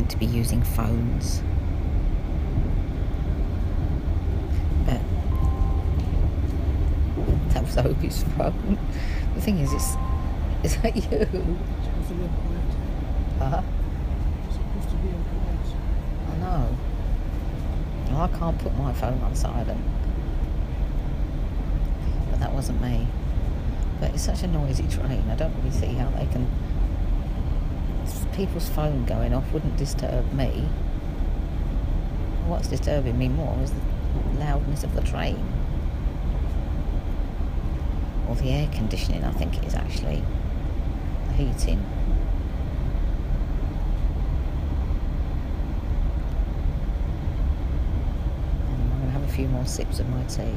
meant to be using phones. But that was Obi's phone. The thing is, is that you? Supposed to be on quiet. Huh? Supposed to be on quiet. I know. Well, I can't put my phone on silent. But that wasn't me. But it's such a noisy train, I don't really see how they can... People's phone going off wouldn't disturb me. What's disturbing me more is the loudness of the train. Or the air conditioning, I think it is actually. The heating. And I'm going to have a few more sips of my tea.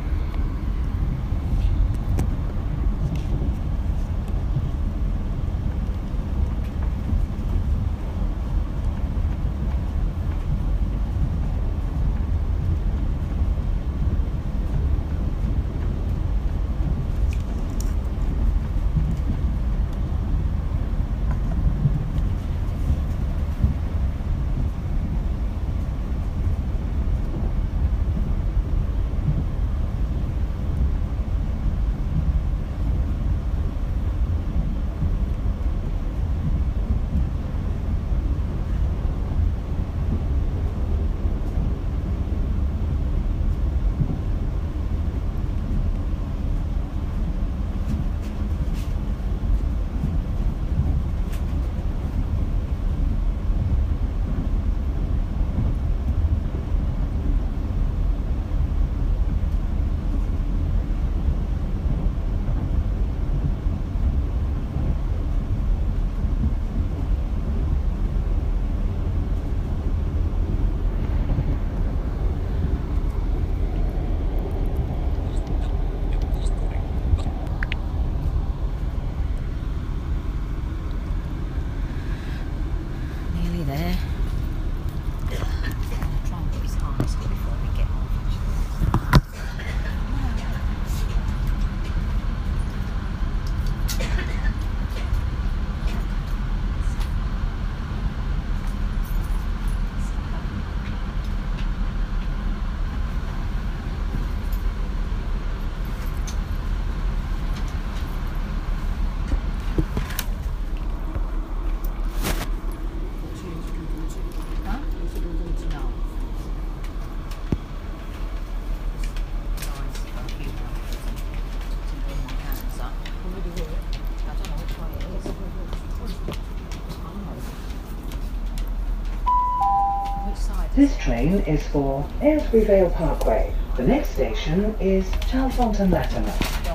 This train is for Aylesbury Vale Parkway. The next station is Chalfonton Latimer.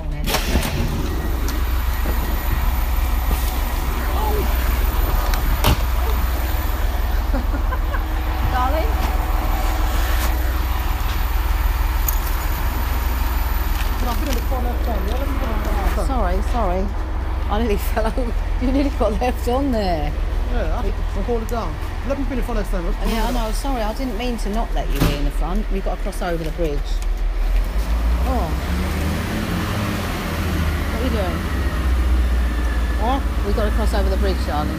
Darling? Sorry. I nearly fell over. You nearly got left on there. Yeah, I'll hold it down. Let me finish for next time. Yeah, I know. Sorry, I didn't mean to not let you be in the front. We've got to cross over the bridge. Oh. What are you doing? What? We've got to cross over the bridge, darling.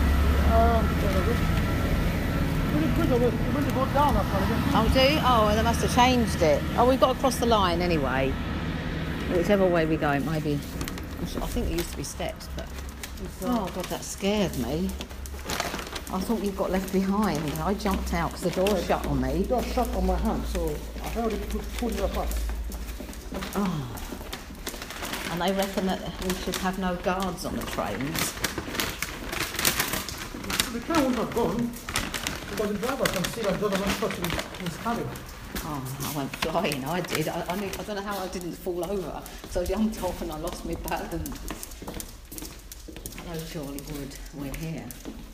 When you go down, Oh, do you? Oh, well, they must have changed it. Oh, we've got to cross the line anyway. Whichever way we go, it may be... I think there used to be steps, but... Oh, God, that scared me. I thought you got left behind. I jumped out because the door shut on me. The door shut on my hand, so I've already pulled it apart. Oh. And they reckon that we should have no guards on the trains. The train wouldn't have gone, because the driver can see that the other one's touching his cabin. Oh, I went flying, I did. I don't know how I didn't fall over. So I jumped off and I lost my balance. Hello, Charlie Wood. We're here.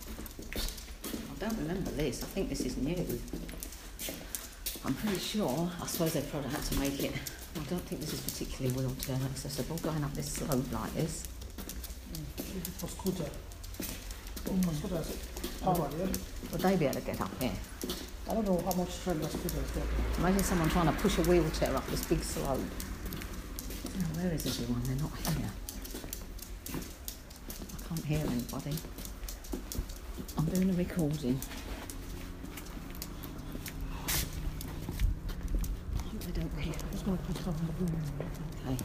I don't remember this. I think this is new. I'm pretty sure. I suppose they probably had to make it. I don't think this is particularly wheelchair accessible, going up this slope like this. For scooter. For scooter, is power, yeah? Would they be able to get up here? I don't know how much strength that scooter has got. Imagine someone trying to push a wheelchair up this big slope. Oh, where is everyone? They're not here. I can't hear anybody. I'm doing a recording. I don't care. I'm just going to put it on the blue. Okay.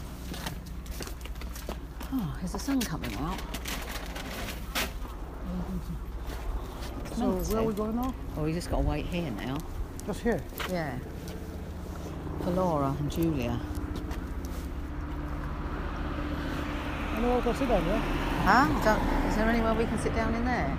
Oh, is the sun coming out? It's So meant where are to. we going now? Oh, we just got to wait here now. Just here. Yeah. For Laura and Julia. Anywhere we can sit down, yeah? Huh? Is there anywhere we can sit down in there?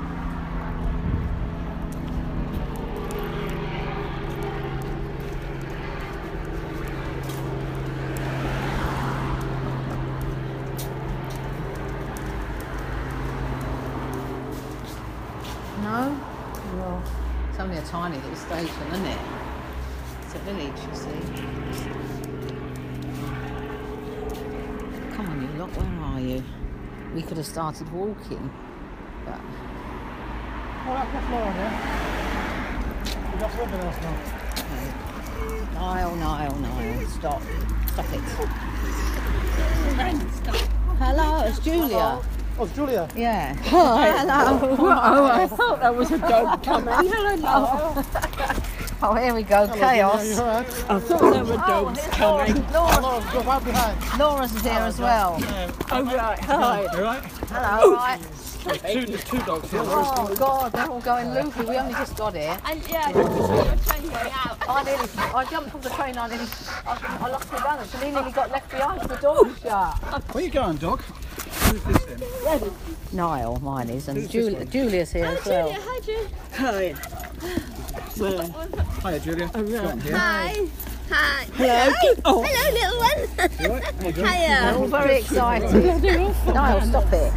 No? No. It's only a tiny little station, isn't it? It's a village, you see. Come on, you lot, where are you? We could have started walking, but Oh, that's Laura, yeah? We just went there now. Niall, stop it. Hello, it's Julia. Oh, it's Julia. Yeah. Hi. Hello. Oh, I thought there was a dog coming. Hello. Oh, here we go, Hello, chaos. Julia, you alright? I thought there were dogs here's coming. Laura. Go right behind. Laura's here as well. Oh, right. Hi. You alright? Hello, right. There's two dogs here. Oh God, they're all going loopy. We only just got here. And yeah, your train going out. I jumped off the train. I lost my balance and he nearly got left behind. The door was shut. Where you going, dog? Who's this then? Niall, mine is, and Julia's here as well. Hi, Julia. Hi. Well, Hiya, Julia. hi. Hi. Hello. Oh. Hello, little one. They're Hiya. all very excited. Niall, stop it.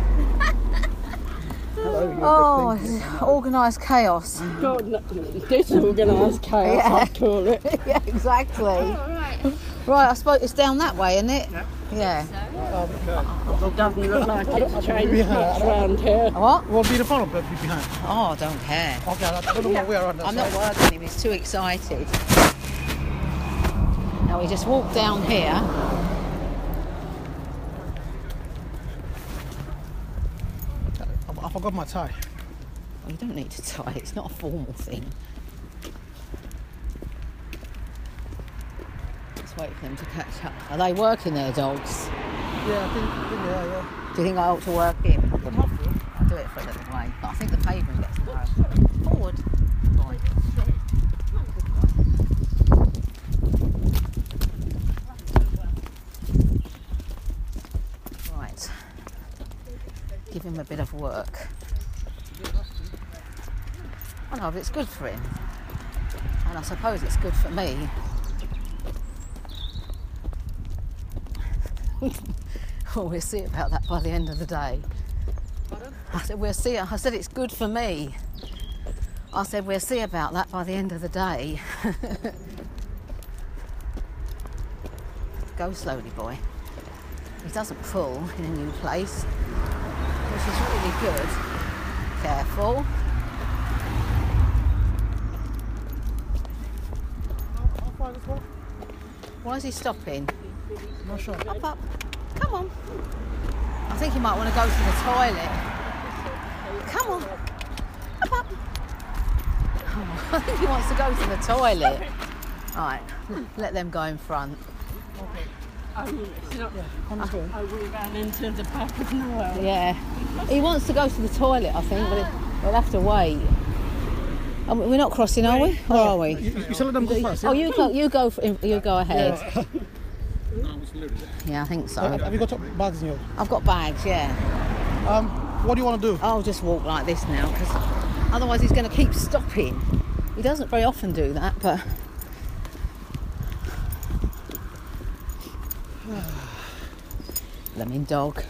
Oh, it's organised chaos. God, disorganised chaos, Yeah. I call it. Yeah, exactly. Right, I suppose it's down that way, isn't it? Yeah. It doesn't look like it's changed much around here. What? Won't be the front, but be behind. Oh, I don't care. Okay, I don't know where on that I'm not working him, he's too excited. Now we just walk down here. I forgot my tie. Oh, you don't need to tie, it's not a formal thing. Let's wait for them to catch up. Are they working their dogs? Yeah, I think yeah. Do you think I ought to work in? Don't have to. I'll do it for a little way, but I think the pavement gets low. Forward. Boy. Right. Give him a bit of work. I know, but it's good for him. And I suppose it's good for me. Well, we'll see about that by the end of the day. I said, we'll see. I said, it's good for me. I said, we'll see about that by the end of the day. Go slowly, boy. He doesn't pull in a new place, which is really good. Careful. How far is this one? Why is he stopping? Not sure. Up. Come on. I think he might want to go to the toilet. Come on. Up. Oh, I think he wants to go to the toilet. Right, let them go in front. Oh, it's not. On this way. Oh, we ran into the back of Noel. Yeah. He wants to go to the toilet, I think, but we'll have to wait. We're not crossing, are we? Or are we? You still let them go first, yeah? Oh, you go ahead. Yeah, I think so. Have you got bags in yours? I've got bags, yeah. What do you want to do? I'll just walk like this now, because otherwise he's going to keep stopping. He doesn't very often do that, but... Blooming dog.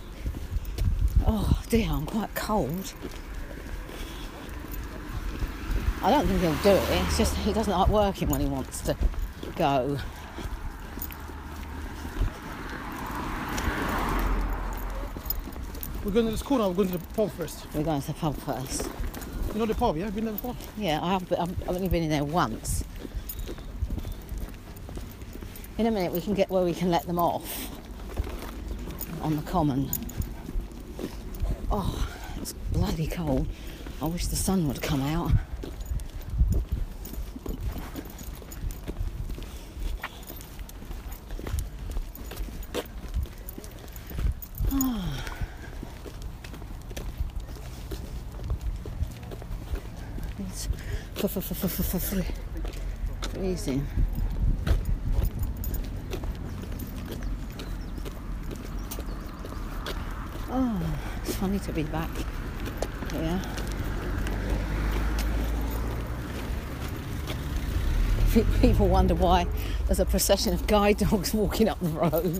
Oh dear, I'm quite cold. I don't think he'll do it, it's just he doesn't like working when he wants to go. We're going to the school now, we're going to the pub first. We're going to the pub first. You know the pub, yeah? Been there before? Yeah, I've only been in there once. In a minute we can get where we can let them off on the common. Oh, it's bloody bloody cold. I wish the sun would come out. It's freezing. Oh, it's funny to be back here. People wonder why there's a procession of guide dogs walking up the road.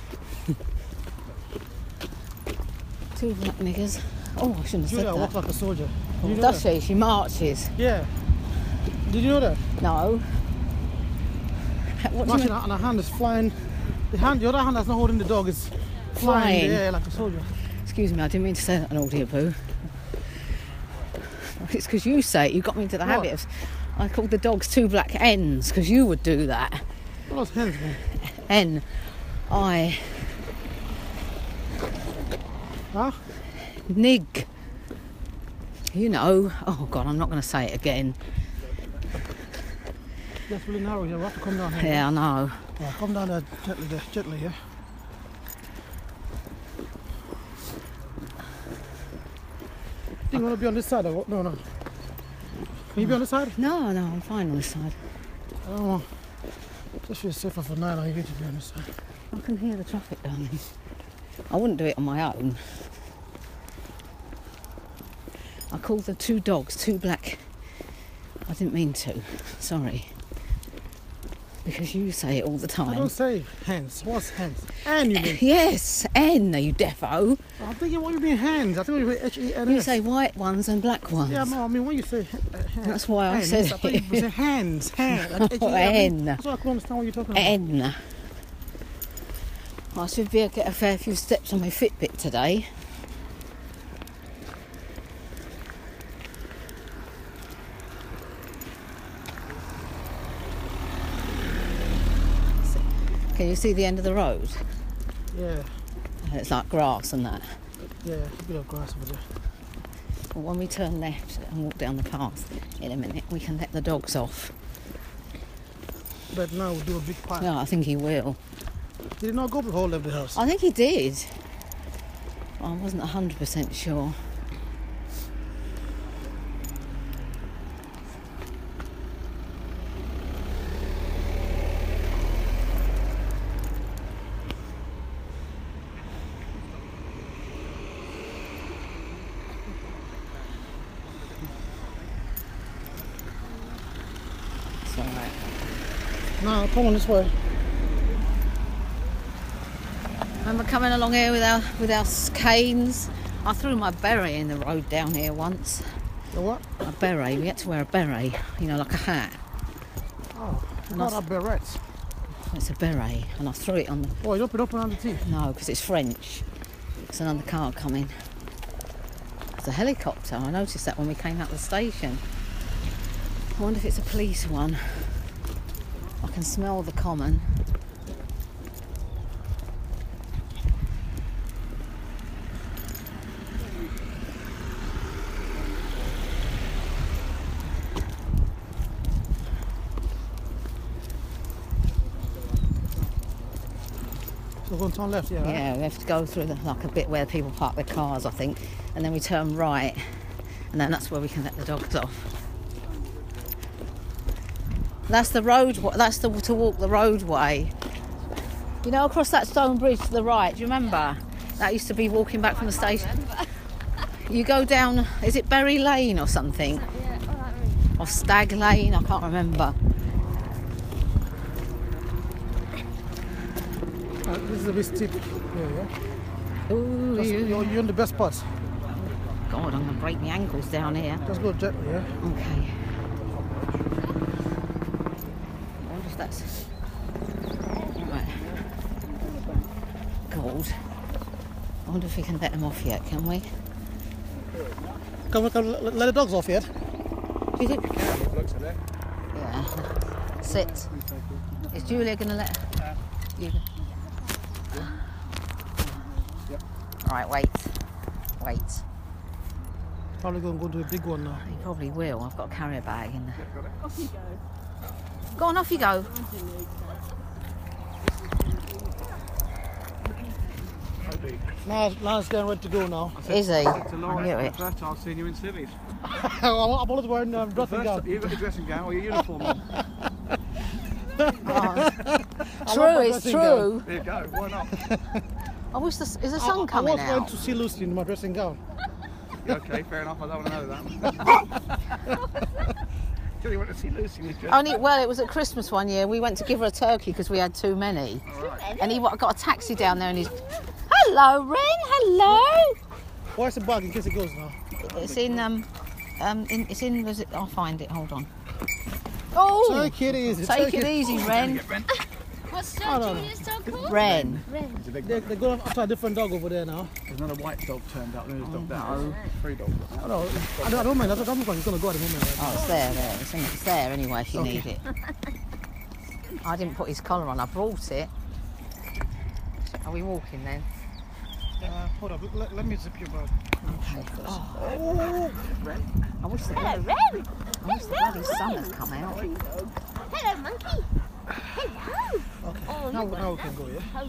Two black niggers. Oh, I shouldn't have said Julia walks that. like a soldier. Did you know Does that? she? She marches. Yeah. Did you know that? No. What do you Marching mean? and her hand is flying. The other hand that's not holding the dog is flying in the air like a soldier. Excuse me, I didn't mean to say that on audio, boo. It's because you say it. You got me into the What? habit of... I called the dogs two black N's because you would do that. What those hands, man? N-I... Huh? Nig. You know. Oh, God, I'm not going to say it again. That's really narrow here. We'll have to come down here. Yeah, I know. Yeah, come down there gently, yeah? Do you want to be on this side or what? No. Can you be on this side? No, I'm fine on this side. I don't know. Just feel safer for now. You get to be on this side. I can hear the traffic down here. I wouldn't do it on my own. I called the two dogs two black. I didn't mean to. Sorry. Because you say it all the I time. don't say hands. What's hands? And you mean? Yes, N, you defo. I'm thinking what you mean hands. I think you mean H-E-N-S. You say white ones and black ones. Yeah, no, I mean when you say hands. That's why I said I thought you it. say hands. Like Oh, N. That's why I couldn't understand what you're talking about. N. I should be able to get a fair few steps on my Fitbit today. Can you see the end of the road? Yeah, It's like grass and that. yeah, a bit of grass over there. Well, when we turn left and walk down the path in a minute, we can let the dogs off. But now we'll do a big part. Yeah, I think he will. Did he not go before he left the house? I think he did. I wasn't 100% sure. It's all right. No, come on this way. And we're coming along here with our canes. I threw my beret in the road down here once. The what? A beret. We had to wear a beret, you know, like a hat. Oh, it's And not I- a berets. It's a beret, and I threw it on the... Oh, you don't put it up around the teeth. No, because it's French. It's another car coming. It's a helicopter. I noticed that when we came out of the station. I wonder if it's a police one. I can smell the common. So we're going to turn left, yeah, right? Yeah, we have to go through like a bit where people park their cars, I think, and then we turn right, and then that's where we can let the dogs off. That's the road. That's the to walk the roadway. You know, across that stone bridge to the right. Do you remember? That used to be walking back from the station. You go down. Is it Berry Lane or something? Or Stag Lane? I can't remember. This is a bit steep. Yeah. Ooh, You're in the best spots. God, I'm gonna break my ankles down here. Just go gently, yeah? Okay. I wonder if that's right. Gold. I wonder if we can let them off yet, can we? Come, let the dogs off yet. Do you think? Yeah. Sit. Is Julia gonna let you? Right, wait. Probably going to go to a big one now. He probably will. I've got a carrier bag in there. Off you go. Go on, off you go. Lance getting ready to go now. Is he? To I Laura, knew it. first time I've seen you in civvies. I'm always wearing dressing gown. You've got your dressing gown or your uniform on. True, it's true. There you go, why not? I wish is the sun coming I was going out? to see Lucy in my dressing gown. Yeah, okay, fair enough, I don't want to know that. Do you want to see Lucy in his dress? Only, well, it was at Christmas one year. We went to give her a turkey because we had too many. And he got a taxi down there and he's... Hello, Ren, hello. Where's the bag in case it goes now? It's in, I'll find it, hold on. Oh! Take it easy. Take it easy, Ren. What's Julia's dog called? Ren. They're going after a different dog over there now. There's not a white dog turned up, there's a dog no. down. 3 dogs. I don't mind. I don't think it's going to go at the moment. Oh, it's there. It's there anyway if you need it. I didn't put his collar on, I brought it. Are we walking then? Hold up, let me zip your bag. Okay. Oh. I wish the bloody sun had come out. Hello, monkey. Hello. Okay, Oh, now we can go, yeah?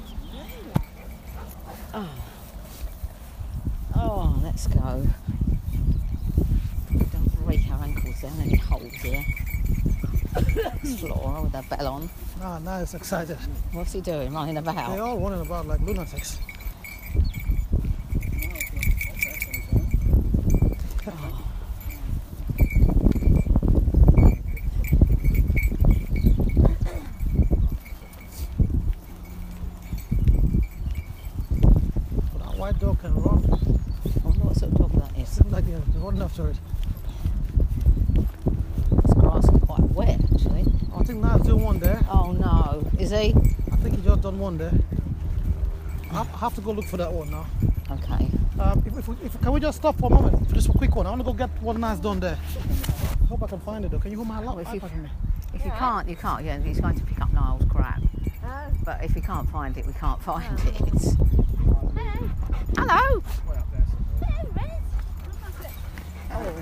Oh, let's go. Don't break our ankles down any holes here. It's Flora with her bell on. Now it's excited. What's he doing? Running They're about? all running about like lunatics. But that white dog can run. I wonder what sort of dog that is. Seems like they're running after it. This grass is quite wet, actually. I think Niall's doing one there. Oh no, is he? I think he just done one there. I have to go look for that one now. Okay. Can we just stop for a moment? For just a quick one. I want to go get one nice done there. Hope I can find it though. Can you hold my Well, iPad for me? If you can't, you can't. Yeah, he's going to pick up Niall's crap. Oh. But if you can't find it, we can't find it. Hello. Hello. Way up there somewhere. Hello, Red. Hello,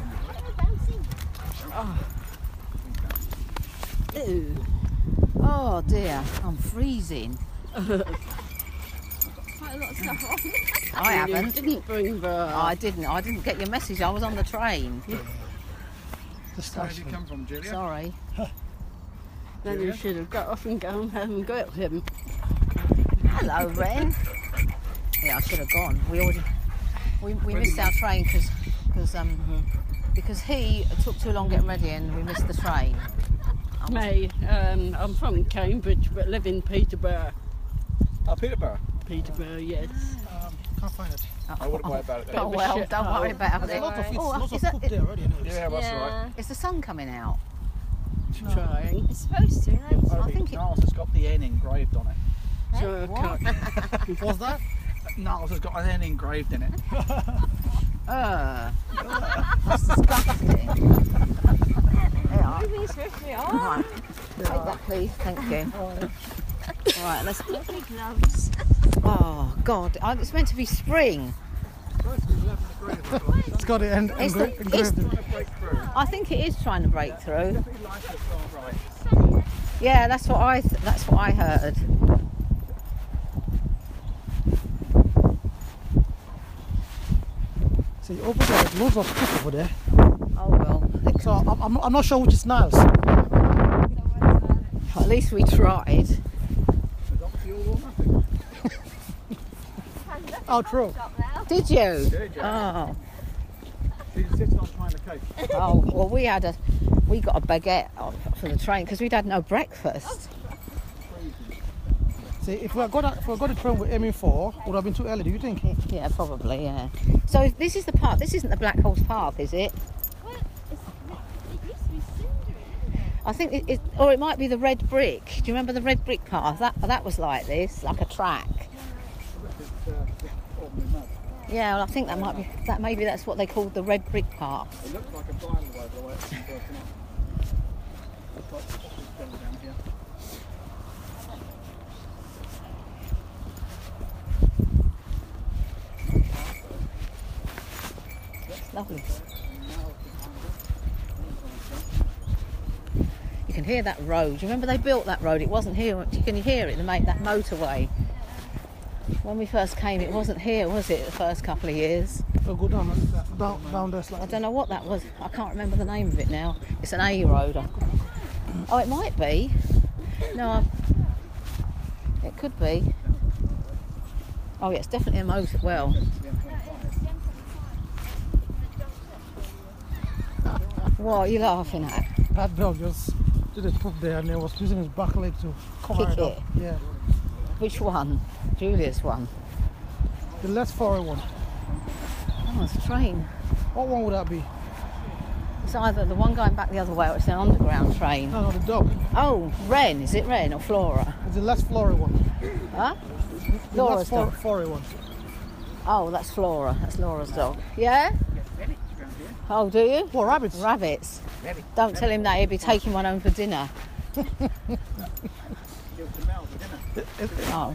Bouncy. Ew. Oh dear, I'm freezing. Quite a lot of stuff on. I haven't. Didn't bring the... I didn't get your message. I was on the train. Where did you come from, Julia? Sorry. Then you should have got off and gone home and got him. Hello, Ren. Yeah, I should have gone. We missed our train because he took too long getting ready and we missed the train. Me, I'm from Cambridge but live in Peterborough. Oh, Peterborough. Peterborough, yes. Can't find it. I wouldn't worry about it then. Oh well, don't worry about it. Lots of Oh, lots is of cook there already. Anyways. Yeah, that's right. Is the sun coming out? Trying. It's supposed to, right? I think it. Niles has got the N engraved on it. So I can't. What's that? Niles has got an N engraved in it. That's disgusting. Yeah. Everything's supposed to be on. Right. Take that, please. Thank you. Right, let's. Lovely gloves. Oh God, it's meant to be spring. It's got it It's the- engraved in it. I think it is trying to break through. Yeah, that's what I heard. See, over there, there's loads of cook over there. Oh well. So I'm not sure which is Niall's. At least we tried. Oh, true. Did you? Did you? Oh. She's sitting on trying to cake. Oh well, we got a baguette for the train because we'd had no breakfast. See, if we had got the train we're aiming for, would have been too early. Do you think? Yeah, probably. Yeah. So this is the park. This isn't the Black Horse Park, is it? Well, it used to be cindery, isn't it? I think or it might be the red brick. Do you remember the red brick path? That was like this, like a track. Yeah, well, I think that might be that. Maybe that's what they called the red brick path. It looks like a blind road the way it's been broken up. Looks like the office going down here. It's lovely. can hear that road. Do you remember they built that road? It wasn't here. You can hear it. They made that motorway. When we first came, it wasn't here, was it? The first couple of years. We'll go down there I slightly. don't know what that was. I can't remember the name of it now. It's an A road. Oh, it might be. No, it could be. Oh, yeah, it's definitely a motor. Well, what are you laughing at? That dog just did a poop there and he was using his back leg to cover Kick it up. it. Yeah. Which one? Julia's one. The less furry one. Oh, it's a train. What one would that be? It's either the one going back the other way or it's an underground train. No, the dog. Oh, Wren. Is it Wren or Flora? It's the less furry one. Huh? The Laura's less dog. furry one. Oh, that's Flora. That's Laura's dog. Yeah? Oh, do you? What, rabbits? Rabbits. Don't tell him that. He'll be taking one home for dinner. Oh.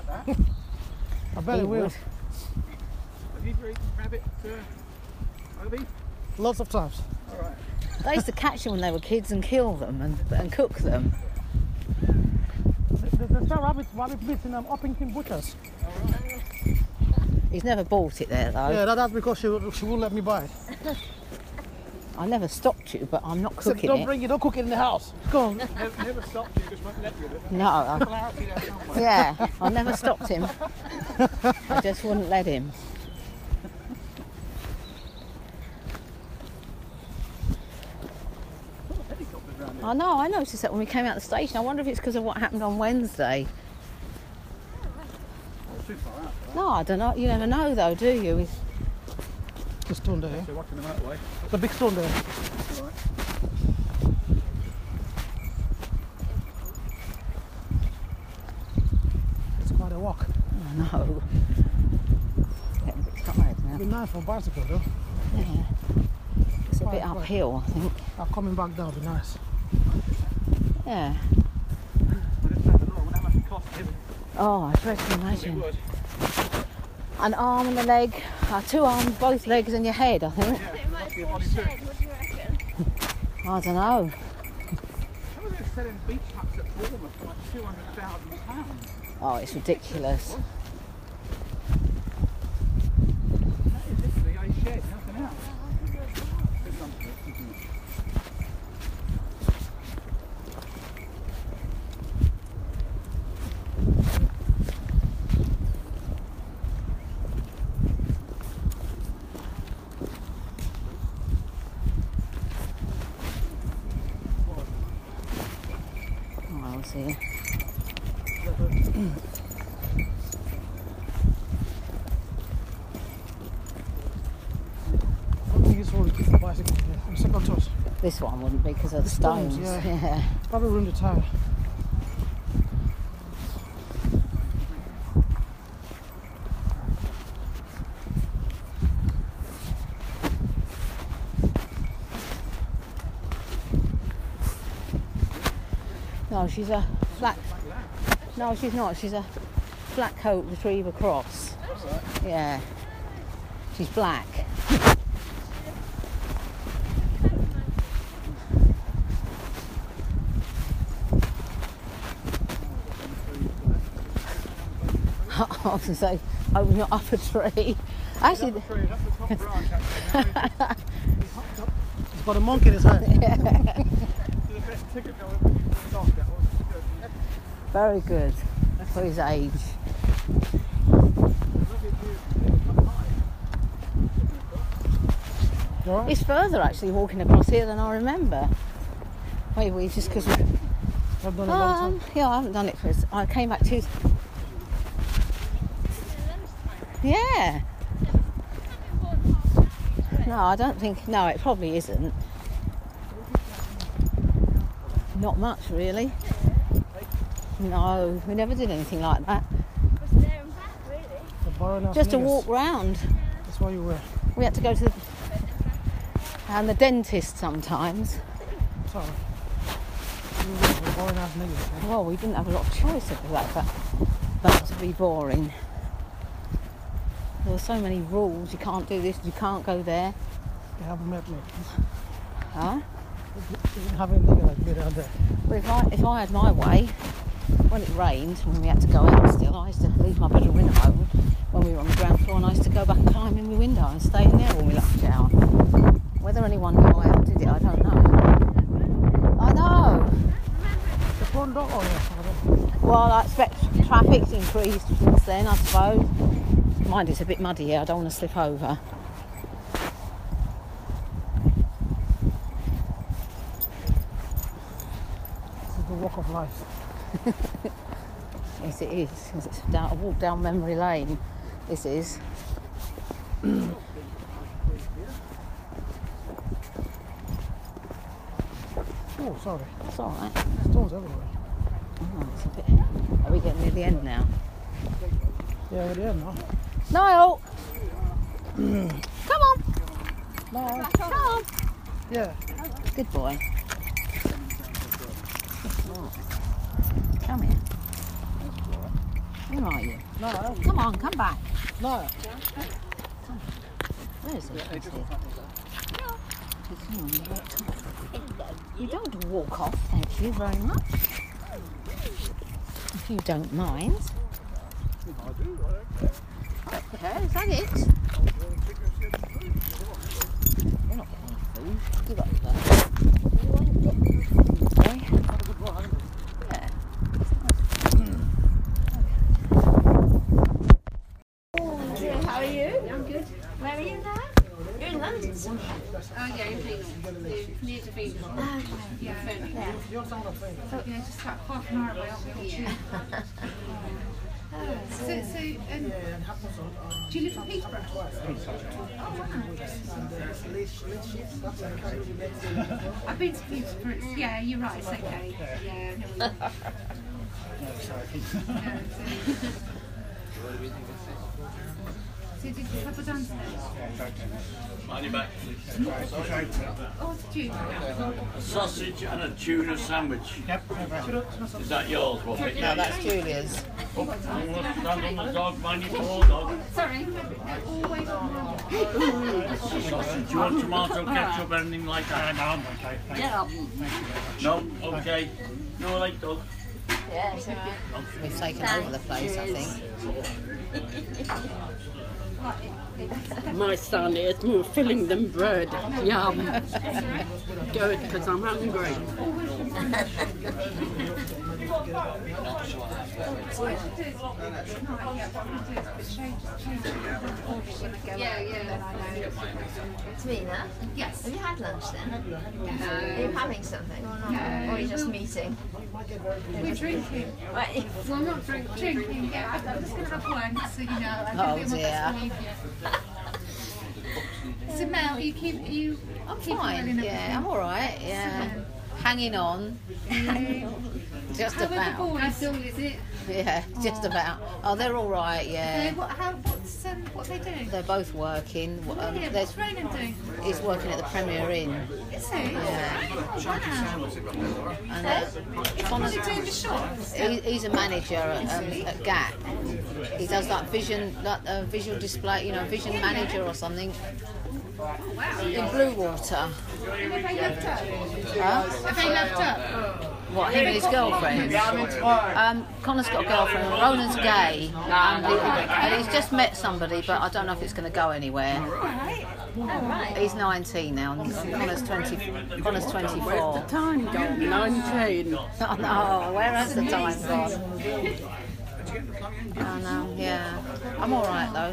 I bet He it will. would. Have you ever eaten rabbit, Obi? Lots of times. All right. They used to catch them when they were kids and kill them and cook them. They sell rabbit meat in Uppington Butchers. He's never bought it there though. Yeah, that's because she won't let me buy it. I never stopped you, but I'm not Said, cooking don't it. bring it, don't cook it in the house. Go on. Never stopped you, just won't let you. No. Clarity there somewhere. Yeah, I never stopped him. I just wouldn't let him. I know, I noticed that when we came out of the station. I wonder if it's because of what happened on Wednesday. Not too far out. No, I don't know. You never know though, do you? The stone there. So watching the motorway. The big stone there. All right. It's quite a walk. I know. Getting a bit tired It'd be now. nice for a bicycle though. Yeah. It's a bit Right, right. uphill, I think. Coming back down would be nice. Yeah. I just found the law. I wonder how much it cost him. Oh, I dread to It imagine. would. An arm and a leg, two arms, both legs and your head, I think. Yeah, It might must be be a body shed, too. what do you reckon? I don't know. How are they selling beach huts at Bournemouth for like £200,000? Oh, it's ridiculous. That is literally a shed, nothing else. Good lump of it, isn't it? Oh, I'll see. I don't think it's really good for bicycles here. On second thought, This one wouldn't be because of the stones, stones. yeah. probably ruined the tire. No, she's a flat. No, she's not. She's a flat coat retriever cross. Yeah. She's black. I was going to say, I was not up a tree. Actually, That's the top branch, actually. He's got a monkey in his hand. The best ticket though, when you put it off, that was good. very good for his age. You alright? It's further actually walking across here than I remember. Maybe just because we. I've done it a long time. Yeah, I haven't done it for. I came back Tuesday. Yeah. No, I don't think. No, it probably isn't. Not much, really. No, we never did anything like that. Was there and back, really? The boring ass Just a niggas. walk round. That's why you were. We had to go to the dentist sometimes. Sorry. You were the boring ass niggas. Well, we didn't have a lot of choice of that to be boring. There were so many rules. You can't do this. You can't go there. You haven't met me. Huh? having a like me down there. But if I had my way, when it rained, when we had to go out still, I used to leave my bedroom window open when we were on the ground floor, and I used to go back and climb in my window and stay in there when we left the shower. Whether anyone knew I ever did it, I don't know. I know. The front door. Oh yeah. Well, I expect traffic's increased since then, I suppose. Mind, it's a bit muddy here. I don't want to slip over. This is the walk of life. Yes, it is. 'Cause it's a walk down memory lane. This is. Oh, sorry. It's all right. Stones everywhere. Oh, it's a bit. Are we getting near the end now? Yeah, we're there now. Niall! Come on! No. Come on! Yeah. Good boy. Come here. Where are you? No. Come on, come back. No. Where is he? Come on, you don't walk off, thank you very much. If you don't mind. Okay, is that it? You're not getting any food. Give up that. Yeah. How are you? I'm good. Where are you now? You're in London somewhere. Oh yeah, in Peel. Near to Peel. Yeah. Just about half an hour away, aren't we? Yeah. So, do you live in Peterborough? I've been to Peterborough. Yeah, you're right. It's okay. Yeah. So did you have a dance today? On your back, Oh, did you? a sausage and a tuna sandwich. Yep. Is that yours? What bit? No, that's Julia's. Stand on the dog, mind your paw, dog. Sorry. Always on Sausage. Do you want tomato ketchup, anything like that? No, okay. Yeah. No, okay. No, like dog. Yeah, it's alright. We've taken over the place, I think. My son is more filling than bread. Yum. Good, because I'm hungry. Tamina? Yes. Have you had lunch then? Are you having something or not? Or are you just meeting? We're drinking. Right. Well, I'm not drinking. Yeah, I'm just going to have one, so you know. I'm Oh, going to be on my best dear. behaviour. So Mel, you keep I'm keep well fine. in Yeah, everything? I'm all right. Yeah, hanging on. Just How are the about. boys? That's all, is it? Yeah, just about. Oh, they're all right. Yeah, What are they doing? they're both working. Yeah, There's what's Ronan doing? he's working at the Premier Inn. Is he? Yeah. Oh, wow. And What are they doing the shops? he's a manager at Gap. He does like visual display, vision manager or something in Bluewater. Have they left up? Huh? Have they left up? What, him and his girlfriend? Connor's got a girlfriend. Ronan's gay, and he's just met somebody, but I don't know if it's going to go anywhere. He's 19 now, and Connor's 24. Where's the time gone? 19. Oh no, where has the time gone? Oh no, yeah. I'm all right though.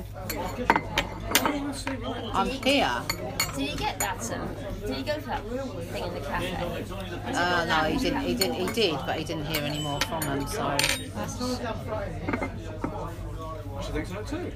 I'm here. Did you get that? Did you go for that thing in the cafe? No, he didn't. He did, but he didn't hear any more from him. So. I should think so too.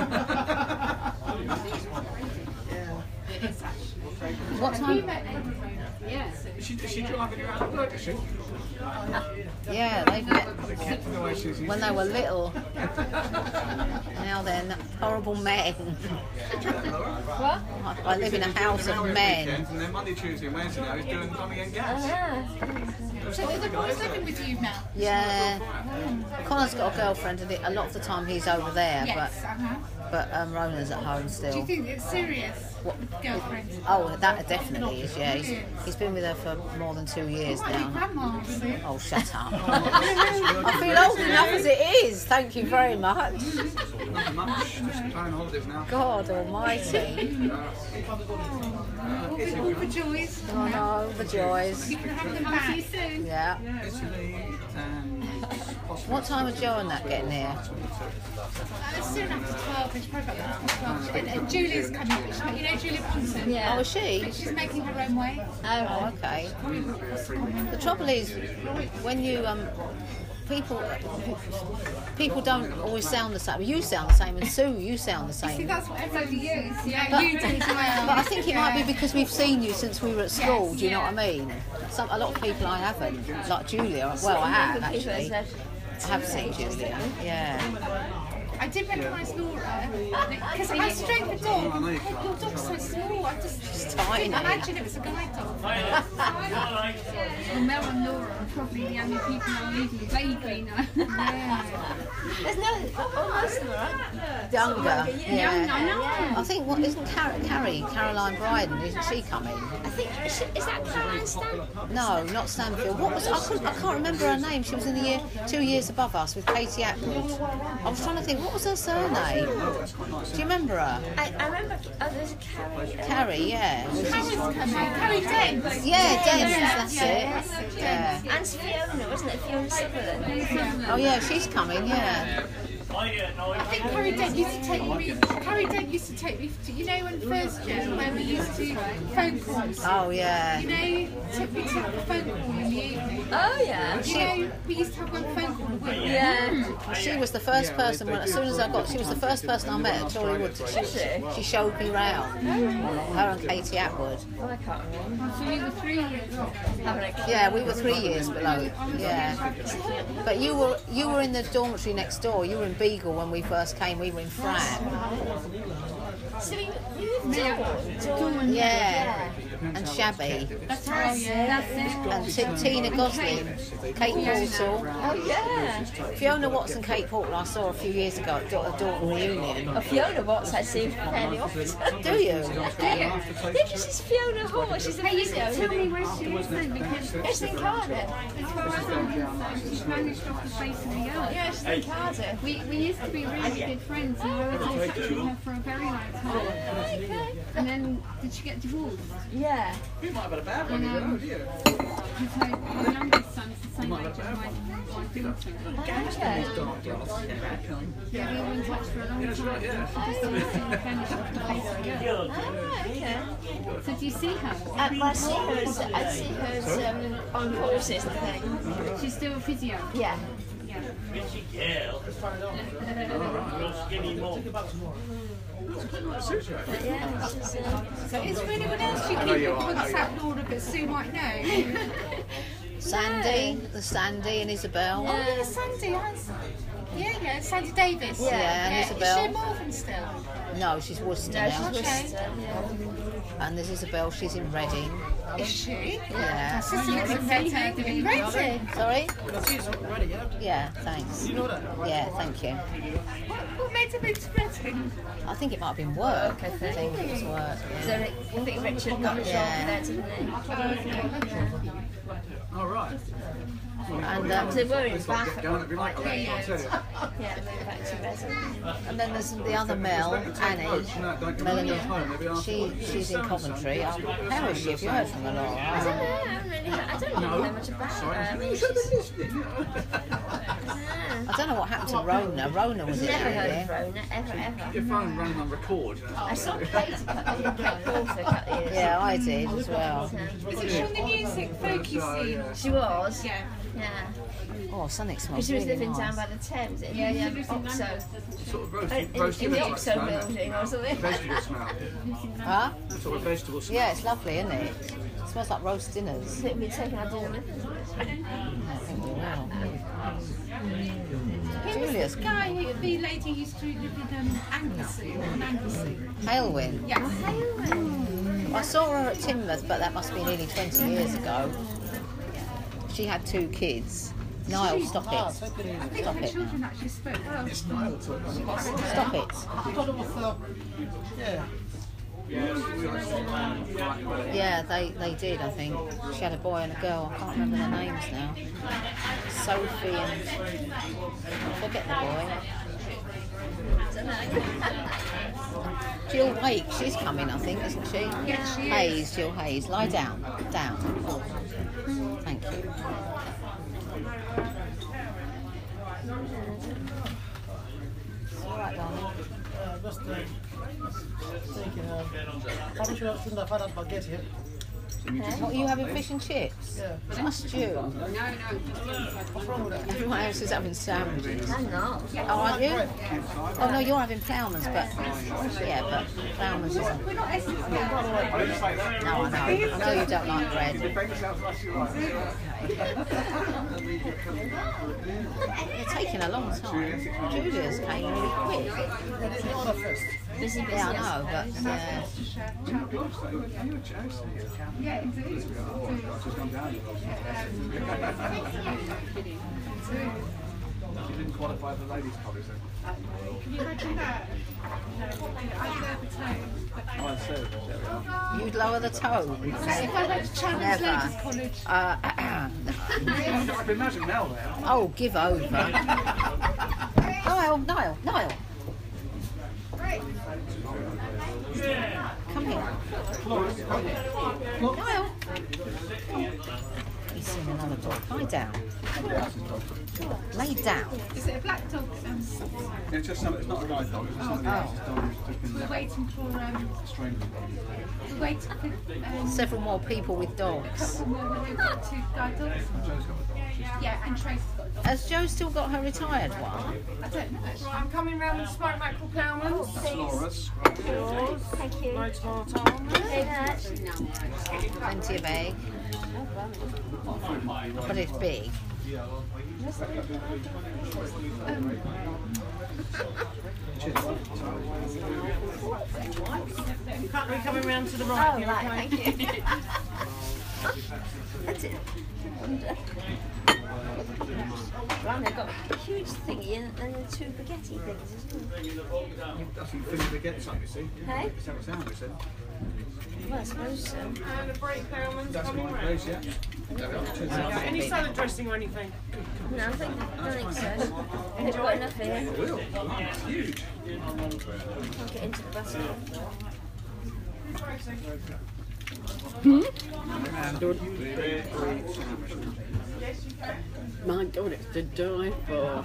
What time? Yes. Is she driving you around at work, is she? Yeah, they met The way she's when they were little. Now they're horrible men. What? I live in a house of men. And then Monday, Tuesday and Wednesday now he's doing plumbing and gas. So are the boys living with you, Mel? Yeah. Connor's got a girlfriend, and a lot of the time he's over there, Yes. but Ronan's at home Do you still. think it's serious? Girlfriend. Oh, that definitely is, yeah. He's been with her for more than 2 years now. Grandma. Oh, shut up. I feel old enough as it is. Thank you very much. Not much. Just planning holidays now. God almighty. All the joys. Oh no, the joys. You can have them back. See you soon. Yeah. Italy and What time are Joe and that getting here? Soon after 12, and she's probably got 12. And Julie's coming, but she, you know Julie Bronson? Oh, is she? She's making her own way. Oh, okay. The trouble is, when you people don't always sound the same. You sound the same, and Sue, you sound the See, same. that's what everybody is. Yeah, you do as well. But I think it might be because we've seen you since we were at school. Do you know what I mean? A lot of people I haven't, like Julia. Well, I have actually. I have seen Julia. Yeah. I did recognise Laura because I straight the dog. I know you Your dog's so small. I just tiny. didn't imagine it was a guide dog. Well, Mel and Laura are probably the only people I really vaguely know. There's no, almost them, right? Younger. Yeah. I know. I think what isn't Caroline Bryden? Isn't she coming? I think, is that Caroline Stamp? No, not Stanfield. What was I can't remember her name. She was in the year 2 years above us with Katie Atwood. I was trying to think, what was her surname? Do you remember her? I remember, there's a Carrie. Carrie, yeah. Carrie Dent. Yeah, Dent, that's it. Yeah. And Fiona, wasn't it? Fiona Sutherland. Oh yeah, she's coming, yeah. I think Carrie Dent used to take me. Carrie Dent used to take me to, you know, when first year where we used to phone calls. Oh yeah. You know, took me to a phone call in the evening. Oh, yeah. You know, we used to have one phone call a week. Yeah. She was the first person, as soon as she was the first person I met at Tory Wood. She showed me round. Her and Katie Atwood. Oh, I can't remember. So we were 3 years old. Yeah, we were 3 years below. Yeah. But you were in the dormitory next door. You were in Beagle when we first came. We were in Fran. So you Dawn. Yeah. And Shabby. That's right. That's it. And Tina Gosling. Kate Portal. Oh, yeah. Fiona Watts and Kate Portal I saw a few years ago at a Dalton reunion. Oh, Fiona Watts I see fairly often. Do you? Yeah, because she's Fiona Hall. She's a video. Tell me where she is then, because It's in Cardiff. as far as I'm concerned, she's managed off the face of the earth. Yeah, she's in Cardiff. We used to be really good friends, and I was in touch with her for a very long time. Okay. And then, did she get divorced? Yeah. You might have had a bad one, you know, do you? Because my youngest son's the same age as my daughter. Yeah, we were in touch for a long time. She just vanished off the face of the earth. Okay. So do you see her? I see her as on horses, I think. She's still a physio. Yeah. But yeah, she's, So is there anyone else you keep in contact, Laura, but Sue might know? Sandy and Isabel. Oh, yeah, Sandy. Yeah, Sandy Davis. Yeah, and Is she Isabel. in Malvern still? No, she's Worcester no, now. she's Worcester. Yeah. And there's Isabel, she's in Reading. Is she? Yeah. Sister lives in Redhill, doing Redhill. Sorry? That's it, it's already, yeah? Yeah, thanks. You know that? Yeah, thank you. What made her move to Redhill? I think it might have been work. I think it was work. So I think Richard got a job there, didn't he? All right. And So we're in Start Bath. going every night, I'll tell you. Yeah, moved back to Reading. and then there's the other Mel, Annie, Melanie. She's in Coventry. How is she? Have you heard from her, Laura? I don't really know much about her. I mean, I don't know what happened to Rona. Rona was in never heard there. of Rona, ever. Your phone running on record. I saw Kate Porter cut the ears. Yeah, I did as well. Was she on the music folky scene? She was. Yeah. Yeah. Oh, something Because smells she was really living nice. down by the Thames in the Oxo. Sort of roast, In roasted the type Oxo smell, isn't building or it? something. Vegetable smell. Huh? Sort of vegetable smell. Yeah, it's lovely, isn't it? It smells like roast dinners. I think we're taking our dinner with us. I think we will. Who was Julia's this guy, the lady who used to live in Anglesey, on Anglesey? Tailwind. Yeah. I saw her at Teignmouth, but that must be nearly 20 years ago. She had 2 kids. Niall, stop it. I think Stop her it. children actually spoke Welsh. Stop it. I thought it was, yeah. Yeah, they did, I think. She had a boy and a girl. I can't remember their names now. Sophie and... I forget the boy. Jill Wake, she's coming, I think, isn't she? Yeah, she is. Hayes, Jill Hayes. Lie down. Down. Thank you. All right, darling. Just thinking, probably shouldn't have had that baguette here. What, are you having fish and chips? Yeah. Just you. What's wrong with that? Everyone else is having sandwiches. I'm not. Oh, aren't you? Oh no, you're having Plowman's, but yeah, but Plowman's isn't. We're not Essex. No, I know. I know you don't like bread. It's taking a long time. Julia's came really quick. Busy business. Yeah, I know, but Yeah, indeed. She didn't qualify for the ladies' college then. Can you imagine that? I'd lower the toe. Oh, I see. There we are. you'd lower the toe. If I went to Chinese Never. Ladies College, I can imagine now there. Oh, give over. Niall. Come here. Niall. He's seen another dog. Lie down. Lay down. is it a black dog? It's just it's not a guide dog, it's just somebody else's dog who's just been We're waiting for Several more people with dogs. we've got 2 guide dogs. Yeah, and Tracy's got a dog. Has Jo still got her retired one? I don't know. I'm coming round with smart mackerel Plowman's. Laura's. Thank you. No smart almonds. Very much. Plenty of egg. But it's big. We're coming round to the Oh, right. right, thank you. That's it. Well, they've got a huge thingy and then the 2 spaghetti things as well. That's you finish to get some, you see. Hey? Is that what sandwich then? Well, I suppose so. And a break Plowman's That's coming my round. place, yeah. Any salad dressing or anything? No, I don't think so. They've got enough here. Will. It's huge. I'll get into the basket. My God, it's to die for.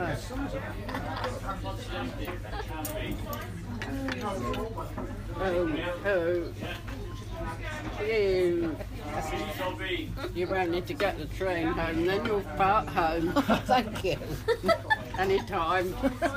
You won't need to get the train home, then you'll part home Thank you. anytime.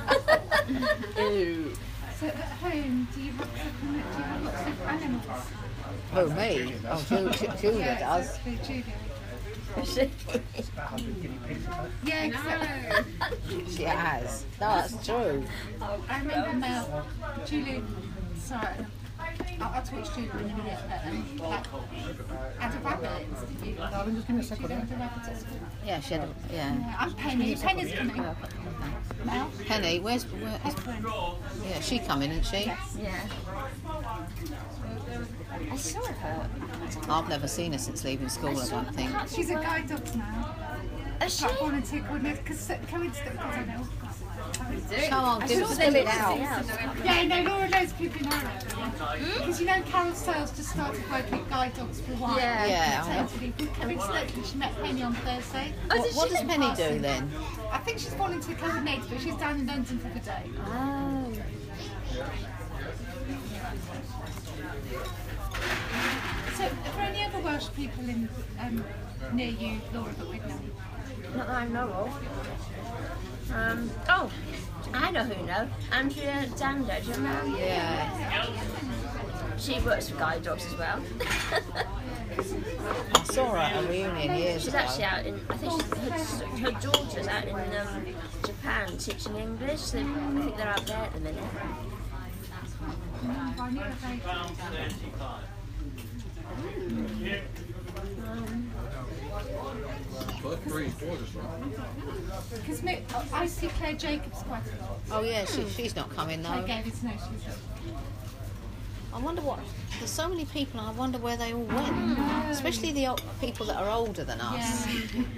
Ew. So at home, do you have lots of animals? Oh, me? Oh, Julia does. For Julia. Yeah, exactly. She has. No, that's true. I remember Mel, Julie, sorry, I'll talk to Julie in a minute, had a rabbit, did you? Darling, just give me a second. Julie had a rabbit at school. Yeah, she had a... Yeah. Yeah, I'm Penny. Penny's coming. Mel? Penny, where is... Yeah, she coming, isn't she? Yeah. I saw her. I've never seen her since leaving school, I don't think. She's a guide dog now. Is she? Got volunteer coordinator, because coincidentally, I don't know. Come on, I give saw us them it at out. Yeah, no, Laura knows people in Ireland. Because you know Carol Sales just started working at guide dogs for a while. Yeah. Yeah. Coincidentally, she met Penny on Thursday. What does Penny do then? I think she's volunteer coordinator, but she's down in London for the day. Oh. So, are there any other Welsh people in near you, Laura, that we've known? Not that I know of. Oh, I know who know. Andrea Dando, do you remember? Yeah. She works for guide dogs as well. I saw her at a reunion years She's ago. actually out in, I think her daughter's out in Japan teaching English. So I think they're out there at the minute. I knew they... Because I see Claire Jacobs quite a lot. Oh yeah, she's not coming Claire though. gave us no, she's I wonder what. There's so many people, and I wonder where they all went. Especially the people that are older than us.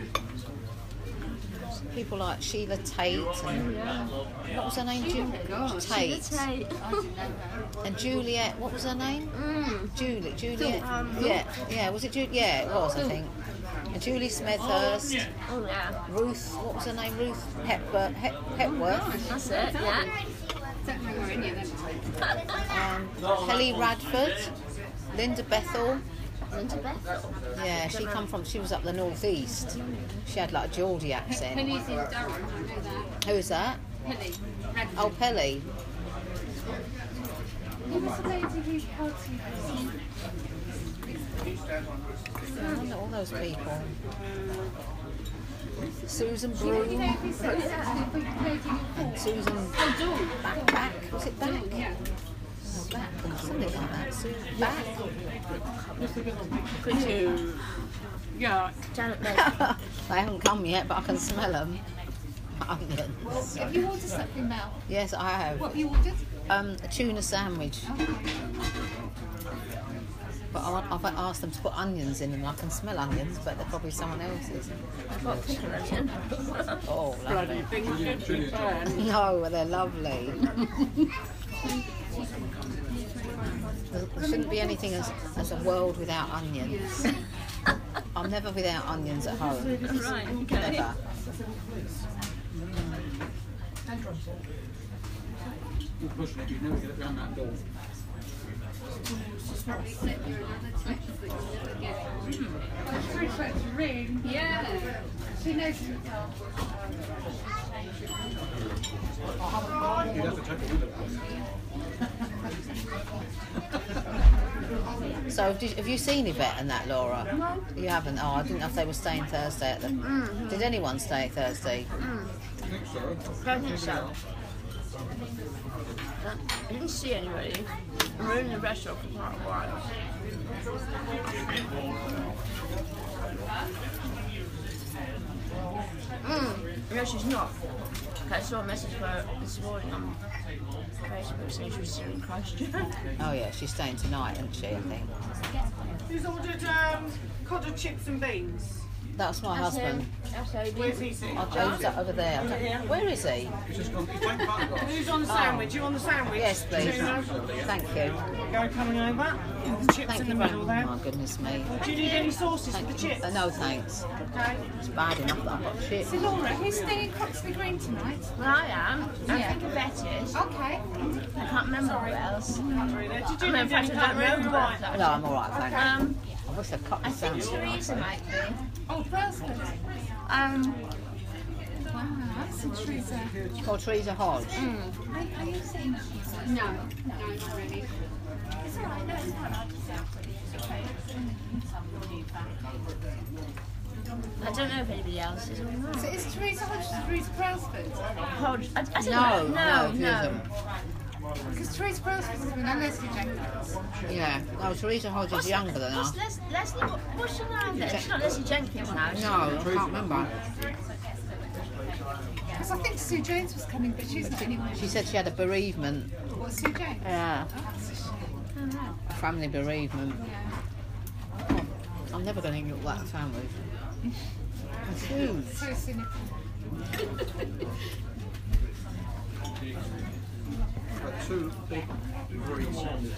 People like Sheila Tate and what was her name? Tate. And Juliet. What was her name? Juliet. Yeah. Was it Juliet? Yeah, it was. I think. And Julie Smethurst. Oh yeah. Ruth. What was her name? Ruth Hepworth. That's it. Yeah. Don't know where any of them are. Kelly Radford. Linda Bethel. Linda Bethel. Yeah, she was up the northeast. She had like a Geordie accent. Penny's in Durham, I know that. Who's that? Penny. Oh, Pelly. Who was the lady who held I wonder all those people. Susan you Broom. know, if you said that, we played in And Susan Back. Was it Back? Yeah. Oh, Back. Something like that. Susan Back. Could you? Yeah. Janet Baker. They haven't come yet, but I can smell them. Onions. Have you ordered something, Mel? Yes, I have. What have you ordered? A tuna sandwich. But I've asked them to put onions in them. I can smell onions, but they're probably someone else's. I've got pickle onion. Oh, Bloody lovely. things should be burned. No, they're lovely. There shouldn't be anything as a world without onions. I'm never without onions at home. Right, okay. Never. You're pushing it, you never get it round that door. Probably sent you another text that you'll never get. Oh, she's trying to ring. Yeah. She knows it's You'd have to take a window. So, have you seen Yvette and that, Laura? No. You haven't? Oh, I didn't know if they were staying Thursday at the... Did anyone stay Thursday? I think so. I think so. I didn't see anybody. We were in the restaurant for quite a while. No, she's not. I saw a message for her this morning on Facebook saying she was still in Christchurch. Oh yeah, she's staying tonight, isn't she, I think? Who's ordered codder chips and beans? That's my husband. That's how Where's he sitting? Joe's over there. Where is he? He's just gone, he's taken part of Who's on the sandwich? You on the sandwich? Yes, please. Tuna? Thank you. Go coming over. The chips Thank in you the very middle much. there. Oh, my goodness me. Do you need any sauces for Thank the you. chips? No, thanks. Okay. It's bad enough that I've got chips. So Laura, who's staying in Croxley Green tonight? Well, I am. I Yeah. think Yvette is. Okay. I can't remember who else. Did you I mean, need in any fact, I don't cutlery? remember. Right. No, I'm alright, thanks. I wish I'd cut I the think sandwich. Teresa might be. Oh, Brailsford. Wow, that's a Teresa. Oh, Teresa Hodge. Are you saying no, not really. It's alright, no, it's not. I don't know if anybody else is or not. So is Teresa Hodge Teresa Brailsford? Hodge. I don't No, know. no, No. Because Teresa Brailsford has been on Leslie Jenkins. Yeah. No, Teresa Hodge is younger than us. Leslie, what's her name then? She's not Leslie Jenkins now. is she? No, I can't remember. Because I think Sue Jones was coming, but she's not anymore. She said she had a bereavement. What, Sue Jones? Yeah. Oh, that's a shame. Family bereavement. Yeah. Oh, I'm never going to eat all that sandwich. It's huge. So cynical. Got two big degrees.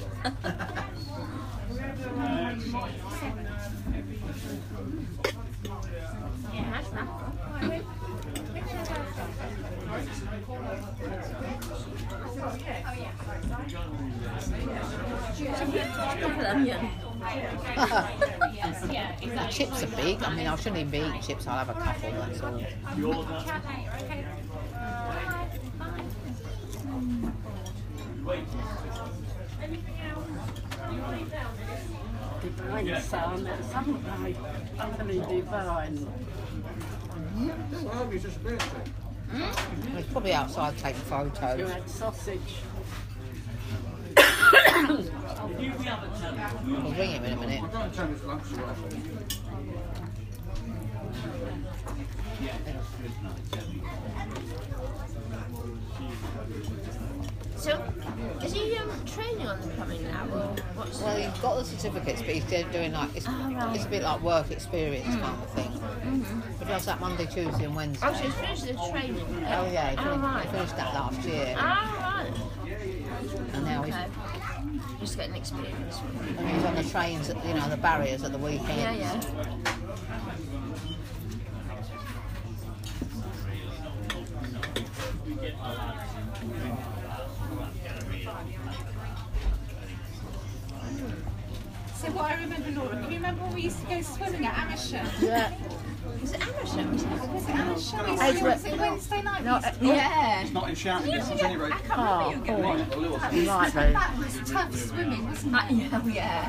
Yeah, that's not. The chips are big. I mean, I shouldn't even be eating chips. I'll have a couple, that's all. Divine Son, something like Anthony Divine. Well, he's just a bit. He's probably outside taking You photos. had sausage. We'll ring him in a minute. I've got to turn his lunch away. So, is he training on the plumbing now, or what's? Well, he's got the certificates, but he's doing like it's a bit like work experience kind of thing. But he does that Monday, Tuesday, and Wednesday. Oh, so he's finished the training. Oh yeah, he right. finished that last year, Right. and now he's Okay. Just getting experience. and he's on the trains, at, the barriers at the weekend. Yeah. So what I remember, Laura, can you remember when we used to go swimming at Amersham? Yeah. Was it Amersham? Was it Amersham? Was it Wednesday night? Yeah. It's not in shouting distance anyway. I can't remember you going. Right, That was tough swimming, wasn't it? Yeah.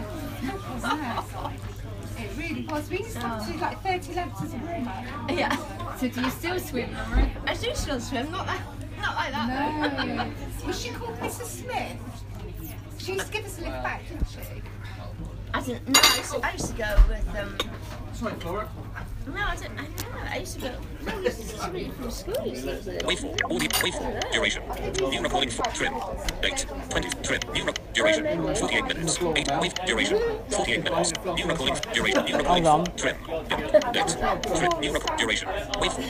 It really was. We used to have to do like 30 laps as a warm-up. Yeah. So do you still swim, Laura? I do still swim, not like that. No. Was she called Mrs. Smith? She used to give us a lift back, didn't she? I didn't. No, I used to go with Sorry, Flora. No, I didn't. I know. I used to go. No, we used to swim from school. You see. Waveform, audio, waveform, duration. New recording for trim. Date, 20, trim. New duration, 48 minutes. 8, wave, duration, 48 minutes. New recording, duration. New recording for trim. Date, trim. New duration. Waveform.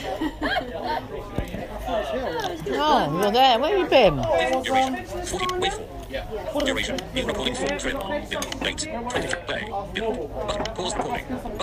Oh, you're there. Where have you been? Duration, 40, waveform. Duration, new recording for trim. Date, 23, play. Button, pause recording.